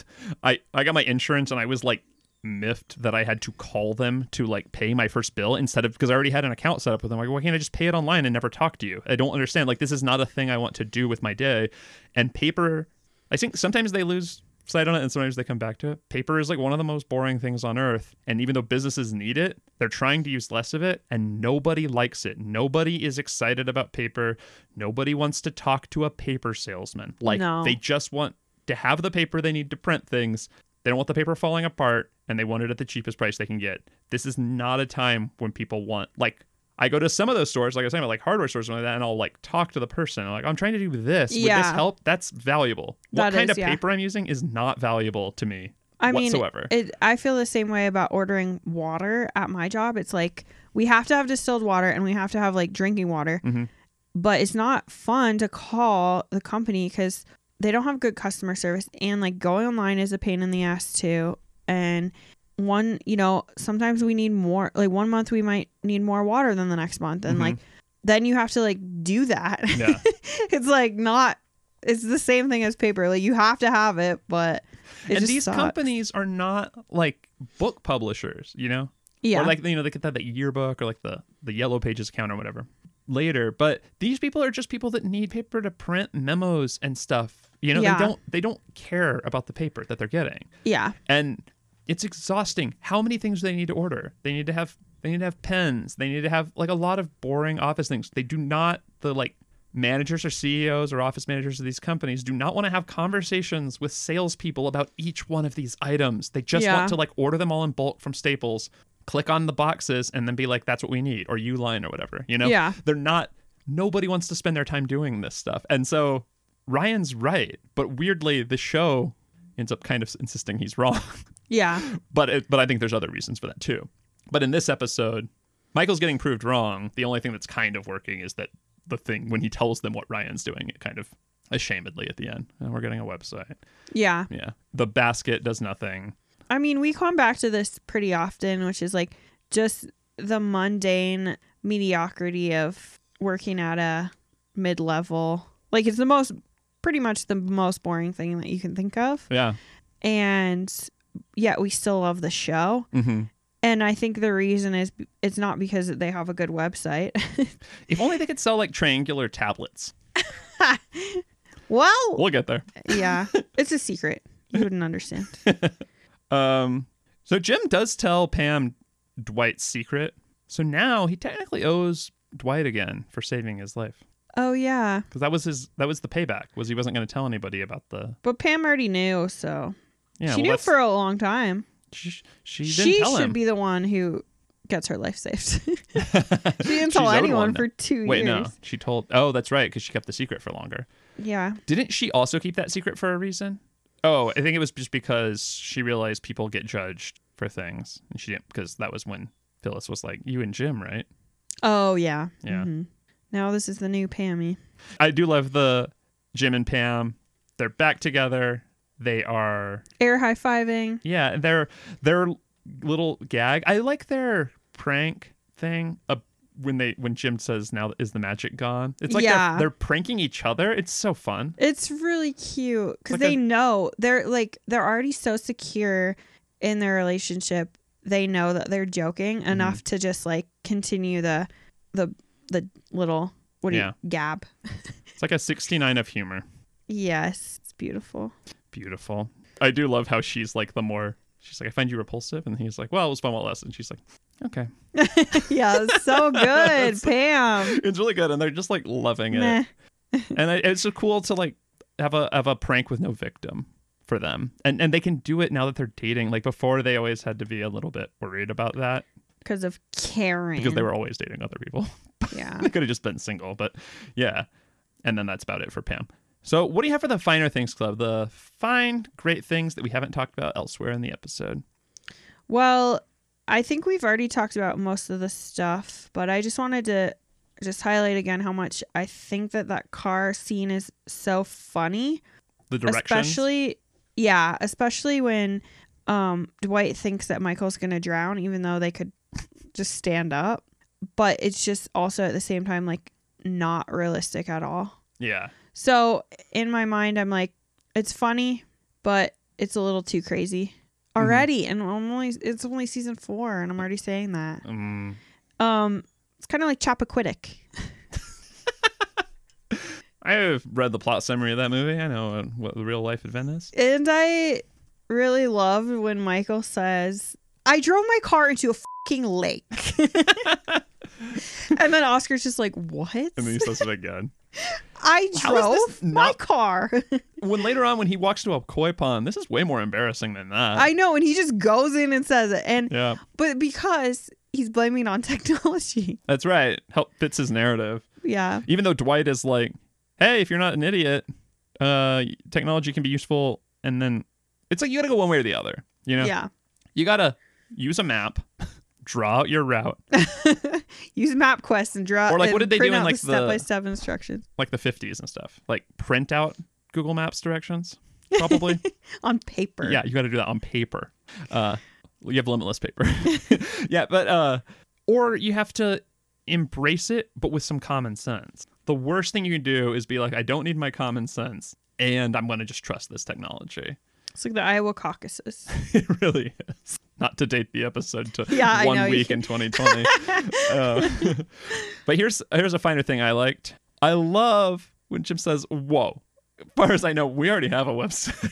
I, I got my insurance and I was like miffed that I had to call them to like pay my first bill instead of, because I already had an account set up with them. Like, why can't I just pay it online and never talk to you? I don't understand. Like, this is not a thing I want to do with my day. And paper, I think sometimes they lose sight on it and sometimes they come back to it. Paper is like one of the most boring things on earth. And even though businesses need it, they're trying to use less of it and nobody likes it. Nobody is excited about paper. Nobody wants to talk to a paper salesman. Like, No. they just want to have the paper they need to print things. They don't want the paper falling apart, and they want it at the cheapest price they can get. This is not a time when people want, like, I go to some of those stores, like I was saying, like hardware stores and like that, and I'll like talk to the person. I'm like, I'm trying to do this. Would Yeah. this help? That's valuable. What That kind is, of yeah. paper I'm using is not valuable to me I mean, whatsoever. it, I feel the same way about ordering water at my job. It's like we have to have distilled water and we have to have like drinking water, mm-hmm. but it's not fun to call the company because they don't have good customer service, and like going online is a pain in the ass too. And one, you know, sometimes we need more, like one month we might need more water than the next month. And Mm-hmm. like, then you have to like do that. Yeah. It's like not, it's the same thing as paper. Like you have to have it, but it And just these sucks. companies are not like book publishers, you know? Yeah. Or like, you know, they get that, that yearbook or like the, the Yellow Pages account or whatever later. But these people are just people that need paper to print memos and stuff. You know, Yeah. they don't they don't care about the paper that they're getting. yeah. And it's exhausting. How many things do they need to order? They need to have they need to have pens. They need to have like a lot of boring office things. They do not, the like managers or C E Os or office managers of these companies do not want to have conversations with salespeople about each one of these items. They just Yeah. want to like order them all in bulk from Staples, click on the boxes, and then be like, that's what we need, or Uline or whatever. You know? Yeah. They're not, nobody wants to spend their time doing this stuff. And so Ryan's right. But weirdly, the show ends up kind of insisting he's wrong. Yeah. But it, but I think there's other reasons for that too. But in this episode, Michael's getting proved wrong. The only thing that's kind of working is that the thing when he tells them what Ryan's doing, it kind of ashamedly at the end. And we're getting a website. Yeah. Yeah. The basket does nothing. I mean, we come back to this pretty often, which is like just the mundane mediocrity of working at a mid-level. Like it's the most, pretty much the most boring thing that you can think of. Yeah. And yet we still love the show. Mm-hmm. And I think the reason is it's not because they have a good website. If only they could sell like triangular tablets. Well, We'll get there. yeah, it's a secret. You wouldn't understand. Um, so Jim does tell Pam Dwight's secret. So now he technically owes Dwight again for saving his life. Oh, yeah. Because that was his, that was the payback, was he wasn't going to tell anybody about the, But Pam already knew, so yeah, she well, knew that's- for a long time. she, she didn't She tell should him. be the one who gets her life saved. She didn't She's tell owed anyone one for now. two Wait, years. no, she told, oh, that's right, because she kept the secret for longer. Yeah. Didn't she also keep that secret for a reason? Oh, I think it was just because she realized people get judged for things. And she didn't, because that was when Phyllis was like, you and Jim, right? Oh, yeah. Yeah. hmm Now this is the new Pammy. I do love the Jim and Pam. They're back together. They are, Air high-fiving. yeah, their their little gag. I like their prank thing. Uh, when they when Jim says, "Now is the magic gone?" It's like Yeah. they're, they're pranking each other. It's so fun. It's really cute because Like they a- know they're like they're already so secure in their relationship. They know that they're joking Mm-hmm. enough to just like continue the the the little what do Yeah. you gab. It's like a sixty-nine of humor. Yes, it's beautiful. Beautiful. I do love how she's like the more. She's like, I find you repulsive, and he's like, well, it was fun while it lasted. And she's like, okay. Yeah, it's so good, Pam. It's really good, and they're just like loving it. Meh. And I- it's so cool to like have a have a prank with no victim for them, and and they can do it now that they're dating. Like before, they always had to be a little bit worried about that Because of Karen. because they were always dating other people. Yeah. They could have just been single, but yeah. And then that's about it for Pam. So what do you have for the Finer Things Club? The fine, great things that we haven't talked about elsewhere in the episode. Well, I think we've already talked about most of the stuff, but I just wanted to just highlight again how much I think that that car scene is so funny. The directions. Especially, yeah, especially when um, Dwight thinks that Michael's going to drown, even though they could just stand up. But it's just also at the same time, like, not realistic at all. Yeah. So in my mind, I'm like, it's funny, but it's a little too crazy already. Mm-hmm. And I'm only it's only season four, and I'm already saying that. Mm. Um, it's kind of like Chappaquiddick. I have read the plot summary of that movie. I know what the real life event is. And I really loved when Michael says, I drove my car into a fucking lake. And then Oscar's just like, what? And then he says it again. I drove my not... car. When later on, when he walks to a koi pond, this is way more embarrassing than that. I know. And he just goes in and says it. And yeah. But because he's blaming on technology. That's right. Help fits his narrative. Yeah. Even though Dwight is like, hey, if you're not an idiot, uh, technology can be useful. And then it's like you got to go one way or the other. You know? Yeah. You got to use a map, draw out your route. Use MapQuest and draw. Or like, what did they do in like the step-by-step instructions? Like the fifties and stuff. Like print out Google Maps directions, probably. On paper. Yeah, you got to do that on paper. Uh, you have limitless paper. Yeah, but, uh, or you have to embrace it, but with some common sense. The worst thing you can do is be like, I don't need my common sense, and I'm going to just trust this technology. It's like the Iowa caucuses. It really is. Not to date the episode to yeah, one I know. week in twenty twenty. uh, but here's here's a finer thing I liked. I love when Jim says, whoa. As far as I know, we already have a website.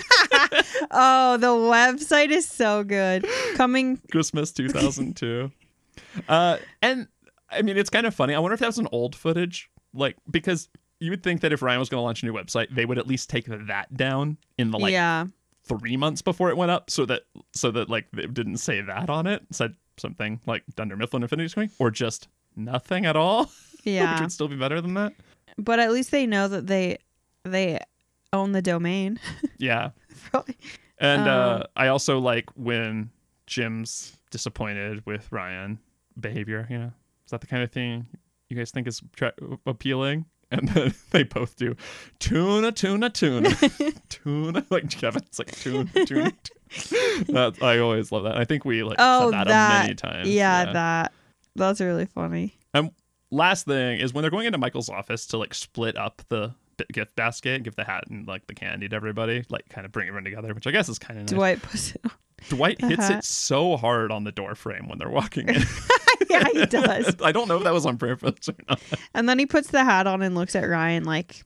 Oh, the website is so good. Coming Christmas two thousand two. uh, and I mean, it's kind of funny. I wonder if that was an old footage. Like, because you would think that if Ryan was going to launch a new website, they would at least take that down in the like yeah. three months before it went up, so that so that like they didn't say that on it. It said something like Dunder Mifflin Infinity Screen, or just nothing at all. Yeah, which would still be better than that. But at least they know that they they own the domain. Yeah. Probably. And um, uh, I also like when Jim's disappointed with Ryan behavior. You know, is that the kind of thing you guys think is tra- appealing? And then they both do tuna, tuna, tuna, tuna. Like Kevin's like tuna, tuna. tuna. That, I always love that. I think we like oh, said that, that many times. Yeah, yeah, that that's really funny. And last thing is when they're going into Michael's office to like split up the gift basket, give the hat and like the candy to everybody, like kind of bring everyone together, which I guess is kind of nice. Dwight puts it on. Dwight hits hat. it so hard on the door frame when they're walking in. Yeah, he does. I don't know if that was on purpose or not. And then he puts the hat on and looks at Ryan like,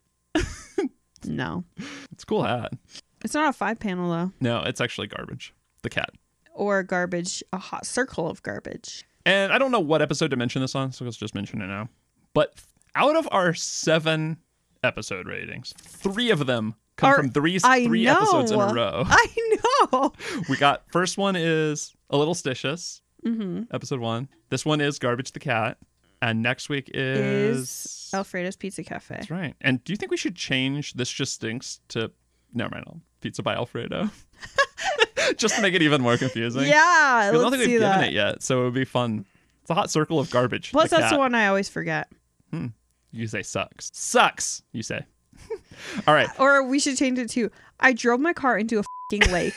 no. It's a cool hat. It's not a five panel though. No, it's actually garbage. The cat. Or garbage, a hot circle of garbage. And I don't know what episode to mention this on, so let's just mention it now. But out of our seven episode ratings, three of them come Are, from three, I three know. episodes in a row. I know. We got, first one is A Little Stitious, mm-hmm. episode one. This one is Garbage the Cat. And next week is... is Alfredo's Pizza Cafe. That's right. And do you think we should change This Just Stinks to... Never mind, I'll Pizza by Alfredo. Just to make it even more confusing. Yeah, I don't let's think see we've that. given it yet, so it would be fun. It's a hot circle of garbage. Plus, the that's cat. the one I always forget. Hmm. You say sucks. Sucks, you say. All right. Or we should change it to, I drove my car into a fucking lake.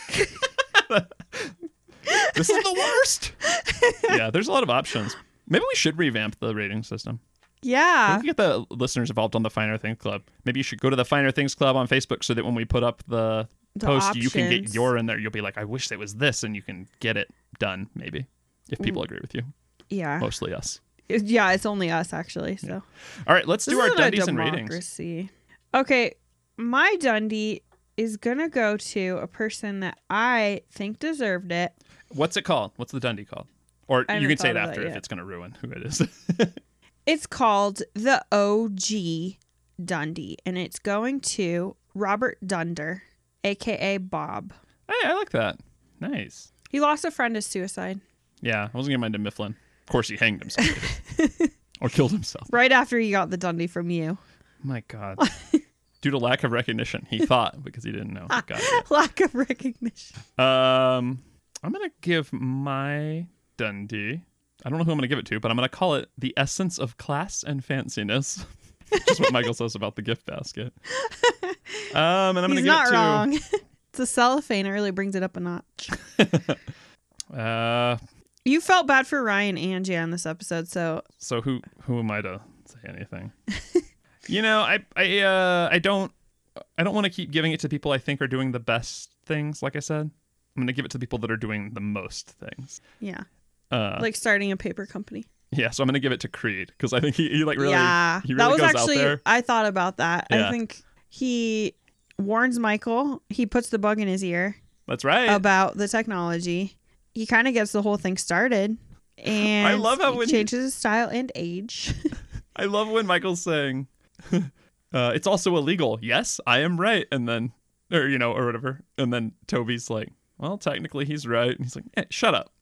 This is the worst. Yeah, there's a lot of options. Maybe we should revamp the rating system. Yeah. We can get the listeners involved on the Finer Things Club. Maybe you should go to the Finer Things Club on Facebook so that when we put up the, the post, options. you can get your in there. You'll be like, I wish it was this, and you can get it done, maybe, if people Ooh. agree with you. Yeah. Mostly us. It- yeah, it's only us, actually. So. Yeah. All right, let's This do our isn't a Dundies and ratings. democracy. Okay, my Dundee is going to go to a person that I think deserved it. What's it called? What's the Dundee called? Or I you can haven't say it thought of after that if yet. it's going to ruin who it is. It's called the O G Dundee, and it's going to Robert Dunder, a k a. Bob. Hey, I like that. Nice. He lost a friend to suicide. Yeah, I wasn't going to mind to Mifflin. Of course, he hanged himself. Or killed himself. Right after he got the Dundee from you. My God. Due to lack of recognition, he thought, because he didn't know. Got it. Lack of recognition. Um, I'm going to give my Dundee. I don't know who I'm going to give it to, but I'm going to call it the essence of class and fanciness. Which is what Michael says about the gift basket. Um, and I'm going to He's give not it to... wrong. It's a cellophane. It really brings it up a notch. uh, You felt bad for Ryan and Jan this episode, so... So who who am I to say anything? You know, I I uh, I don't I don't want to keep giving it to people I think are doing the best things. Like I said, I'm going to give it to people that are doing the most things. Yeah. Uh, Like starting a paper company. Yeah, so I'm going to give it to Creed because I think he, he like really, yeah, he really that was goes actually, out there. I thought about that. Yeah. I think he warns Michael. He puts the bug in his ear. That's right. About the technology. He kind of gets the whole thing started. And I love how he when changes his style and age. I love when Michael's saying, uh, it's also illegal. Yes, I am right. And then, or, you know, or whatever. And then Toby's like, well, technically he's right. And he's like, eh, shut up.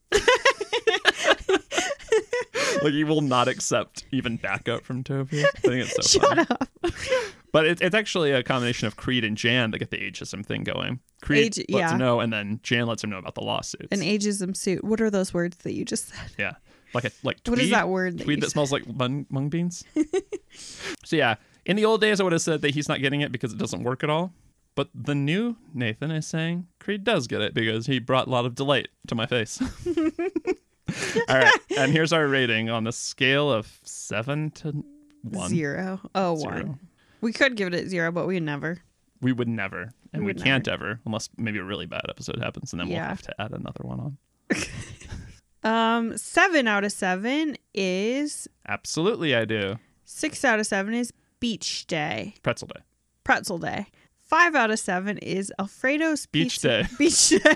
Like, he will not accept even backup from Toby. I think it's so Shut funny. up. But it, it's actually a combination of Creed and Jan that get the ageism thing going. Creed Age, lets yeah. him know, and then Jan lets him know about the lawsuits. An ageism suit. What are those words that you just said? Yeah. Like a like tweed. What is that word? That Tweed you that said? smells like mung, mung beans. So yeah, in the old days I would have said that he's not getting it because it doesn't work at all. But the new Nathan is saying Creed does get it because he brought a lot of delight to my face. All right, and here's our rating on the scale of seven to one. Zero. Oh, Zero. one. We could give it zero, but we never. We would never, and we, We would can't ever, unless maybe a really bad episode happens, and then we'll Yeah. have to add another one on. Um, seven out of seven is Absolutely, I do. six out of seven is beach day, Pretzel day. pretzel day. Five out of seven is Alfredo's Beach pizza. day. Beach day.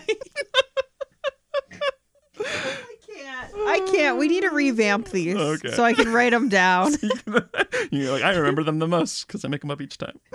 I can't. I can't. We need to revamp these Okay. so I can write them down. You're like, I remember them the most because I make them up each time.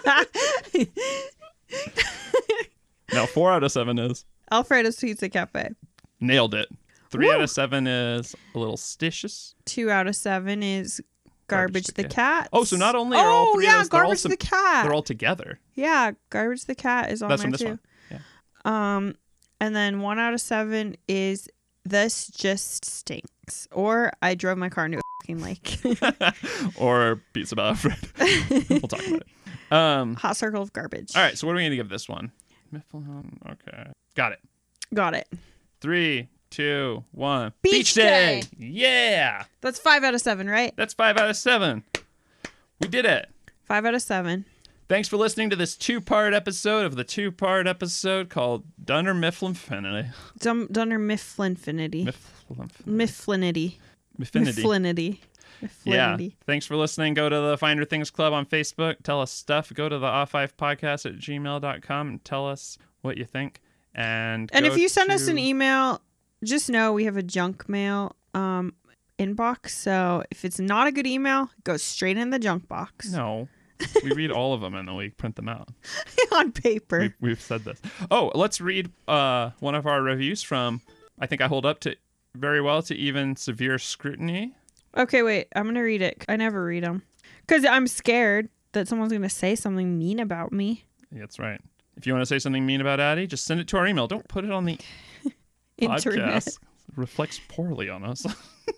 Now, four out of seven is Alfredo's Pizza Cafe. nailed it. Three Woo. out of seven is a little stitious. Two out of seven is Garbage Garbage, the the, Cat. Cat. Oh, so not only oh, are all three yeah, of those, they're all Garbage some- the Cat. They're all together. Yeah, Garbage the Cat is on That's there from this too. one. Yeah. Um, and then one out of seven is This Just Stinks, or I drove my car into a fucking lake. Or Pizza by Alfred. We'll talk about it. Um, Hot circle of garbage. all right, so what are we going to give this one? Mifflin, okay. Got it. Got it. Three, two, one. Beach Day. Yeah. That's five out of seven, right? That's five out of seven. We did it. Five out of seven. Thanks for listening to this two-part episode of the two-part episode called Dunder Mifflinfinity. Dun- Dunder Mifflinfinity. Mifflinfinity. Mifflinity. Mifflinity. Mifflinity. Yeah. Mifflinity. Thanks for listening. Go to the Finder Things Club on Facebook. Tell us stuff. Go to the off five podcast at gmail dot com and tell us what you think. And And go if you send us to- an email, just know we have a junk mail um, inbox. So if it's not a good email, it goes straight in the junk box. No. We read all of them and then we print them out. On paper. We've, we've said this. Oh, let's read uh, one of our reviews from, I think I hold up to very well to even severe scrutiny. Okay, wait. I'm going to read it. I never read them. Because I'm scared that someone's going to say something mean about me. Yeah, that's right. If you want to say something mean about Addie, just send it to our email. Don't put it on the Internet. podcast. It reflects poorly on us.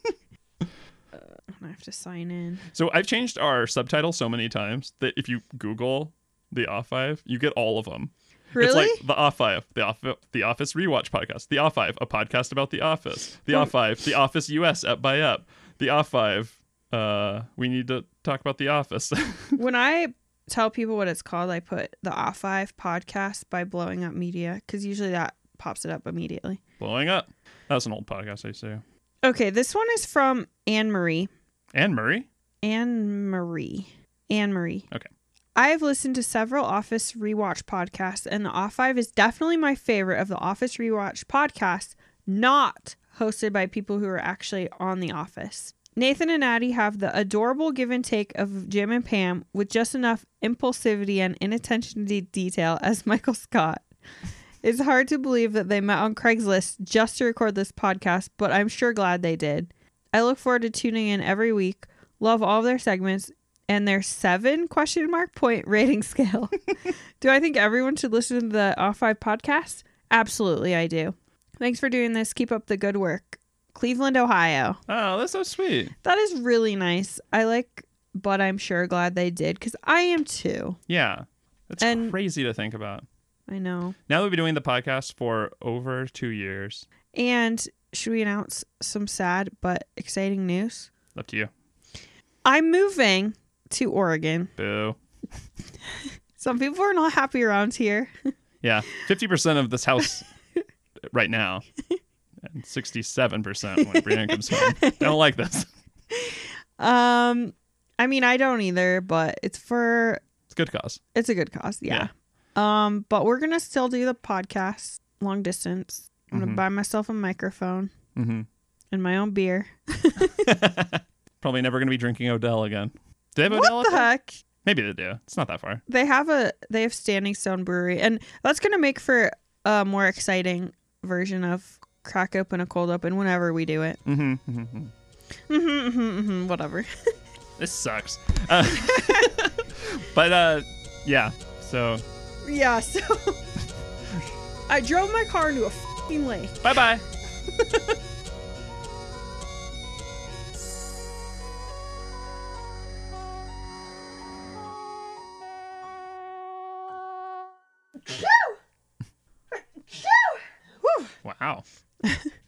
I have to sign in. So I've changed our subtitle so many times that if you Google the Off Five, you get all of them. Really? It's like the Off Five, the Off, the Office Rewatch Podcast, the Off Five, a podcast about the Office, the Off Five, the Office U S Ep by Ep, the Off Five. Uh, we need to talk about the Office. When I tell people what it's called, I put the Off Five podcast by Blowing Up Media because usually that pops it up immediately. Blowing Up. That's an old podcast I used to do. Okay, this one is from Anne Marie. Anne Murray. Anne Marie. Anne Marie. Okay. I have listened to several Office Rewatch podcasts, and the Off Five is definitely my favorite of the Office Rewatch podcasts, not hosted by people who are actually on The Office. Nathan and Addie have the adorable give and take of Jim and Pam with just enough impulsivity and inattention to detail as Michael Scott. It's hard to believe that they met on Craigslist just to record this podcast, but I'm sure glad they did. I look forward to tuning in every week. Love all of their segments and their seven question mark point rating scale. Do I think everyone should listen to the Off Five podcast? Absolutely, I do. Thanks for doing this. Keep up the good work. Cleveland, Ohio. Oh, that's so sweet. That is really nice. I like, but I'm sure glad they did because I am too. Yeah. That's And- crazy to think about. I know. Now we've been doing the podcast for over two years. And should we announce some sad but exciting news? Up to you. I'm moving to Oregon. Boo. Some people are not happy around here. Yeah. fifty percent of this house right now. And sixty-seven percent when Brianna comes home. I don't like this. Um, I mean, I don't either, but it's for It's a good cause. it's a good cause. Yeah. Um, but we're gonna still do the podcast long distance. I'm gonna Mhm. buy myself a microphone Mm-hmm. and my own beer. Probably never going to be drinking Odell again. Do they have What Odell? up the there? heck? Maybe they do. It's not that far. They have a they have Standing Stone Brewery, and that's gonna make for a more exciting version of crack open a cold open whenever we do it. Mm-hmm. mm-hmm. Mm-hmm, mm-hmm, mm-hmm, whatever. This sucks. Uh, but uh, yeah. So Yeah. So I drove my car into a fucking lake. bye bye. Wow.